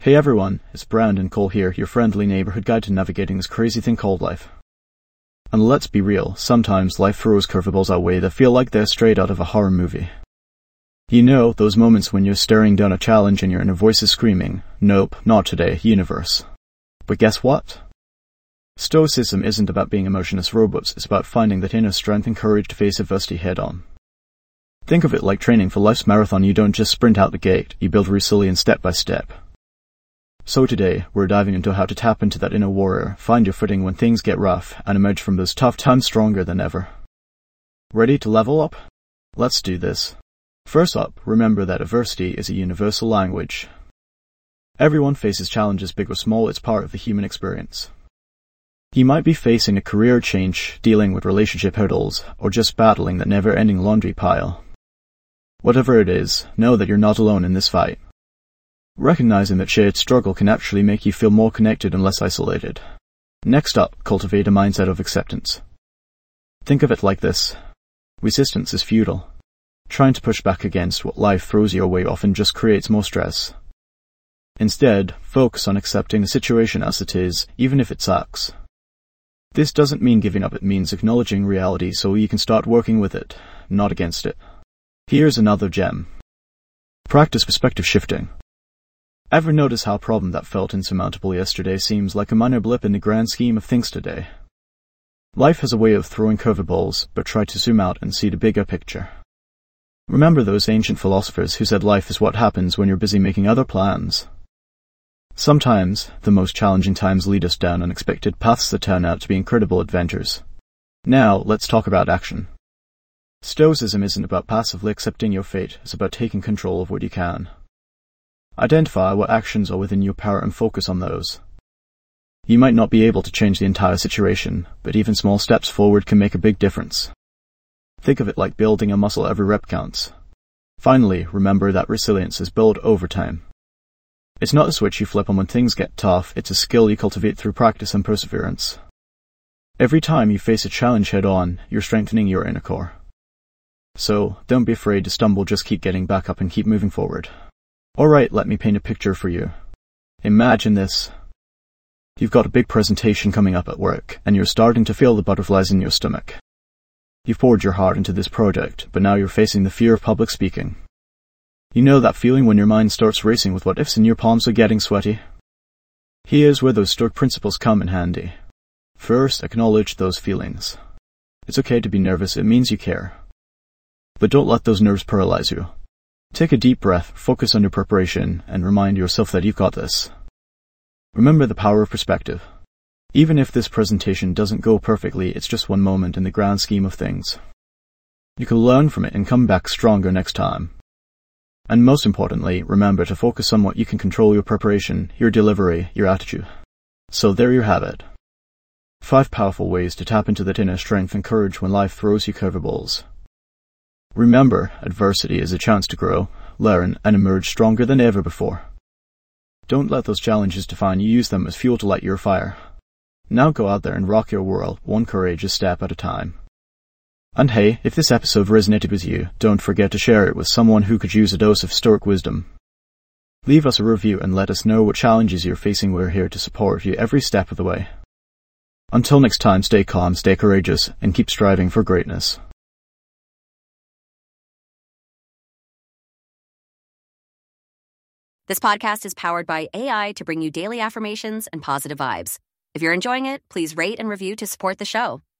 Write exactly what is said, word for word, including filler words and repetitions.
Hey everyone, it's Brandon Cole here, your friendly neighborhood guide to navigating this crazy thing called life. And let's be real, sometimes life throws curveballs our way that feel like they're straight out of a horror movie. You know, those moments when you're staring down a challenge and your inner voice is screaming, "Nope, not today, universe." But guess what? Stoicism isn't about being emotionless robots, it's about finding that inner strength and courage to face adversity head on. Think of it like training for life's marathon. You don't just sprint out the gate, you build resilience step by step. So today, we're diving into how to tap into that inner warrior, find your footing when things get rough, and emerge from those tough times stronger than ever. Ready to level up? Let's do this. First up, remember that adversity is a universal language. Everyone faces challenges, big or small. It's part of the human experience. You might be facing a career change, dealing with relationship hurdles, or just battling that never-ending laundry pile. Whatever it is, know that you're not alone in this fight. Recognizing that shared struggle can actually make you feel more connected and less isolated. Next up, cultivate a mindset of acceptance. Think of it like this. Resistance is futile. Trying to push back against what life throws your way often just creates more stress. Instead, focus on accepting the situation as it is, even if it sucks. This doesn't mean giving up, it means acknowledging reality so you can start working with it, not against it. Here's another gem. Practice perspective shifting. Ever notice how a problem that felt insurmountable yesterday seems like a minor blip in the grand scheme of things today? Life has a way of throwing curveballs, but try to zoom out and see the bigger picture. Remember those ancient philosophers who said life is what happens when you're busy making other plans. Sometimes, the most challenging times lead us down unexpected paths that turn out to be incredible adventures. Now, let's talk about action. Stoicism isn't about passively accepting your fate, it's about taking control of what you can. Identify what actions are within your power and focus on those. You might not be able to change the entire situation, but even small steps forward can make a big difference. Think of it like building a muscle. Every rep counts. Finally, remember that resilience is built over time. It's not a switch you flip on when things get tough, it's a skill you cultivate through practice and perseverance. Every time you face a challenge head on, you're strengthening your inner core. So, don't be afraid to stumble, just keep getting back up and keep moving forward. Alright, let me paint a picture for you. Imagine this. You've got a big presentation coming up at work, and you're starting to feel the butterflies in your stomach. You've poured your heart into this project, but now you're facing the fear of public speaking. You know that feeling when your mind starts racing with what ifs and your palms are getting sweaty? Here's where those Stoic principles come in handy. First, acknowledge those feelings. It's okay to be nervous, it means you care. But don't let those nerves paralyze you. Take a deep breath, focus on your preparation, and remind yourself that you've got this. Remember the power of perspective. Even if this presentation doesn't go perfectly, it's just one moment in the grand scheme of things. You can learn from it and come back stronger next time. And most importantly, remember to focus on what you can control: your preparation, your delivery, your attitude. So there you have it. Five powerful ways to tap into that inner strength and courage when life throws you curveballs. Remember, adversity is a chance to grow, learn, and emerge stronger than ever before. Don't let those challenges define you, use them as fuel to light your fire. Now go out there and rock your world, one courageous step at a time. And hey, if this episode resonated with you, don't forget to share it with someone who could use a dose of Stoic wisdom. Leave us a review and let us know what challenges you're facing. We're here to support you every step of the way. Until next time, stay calm, stay courageous, and keep striving for greatness. This podcast is powered by A I to bring you daily affirmations and positive vibes. If you're enjoying it, please rate and review to support the show.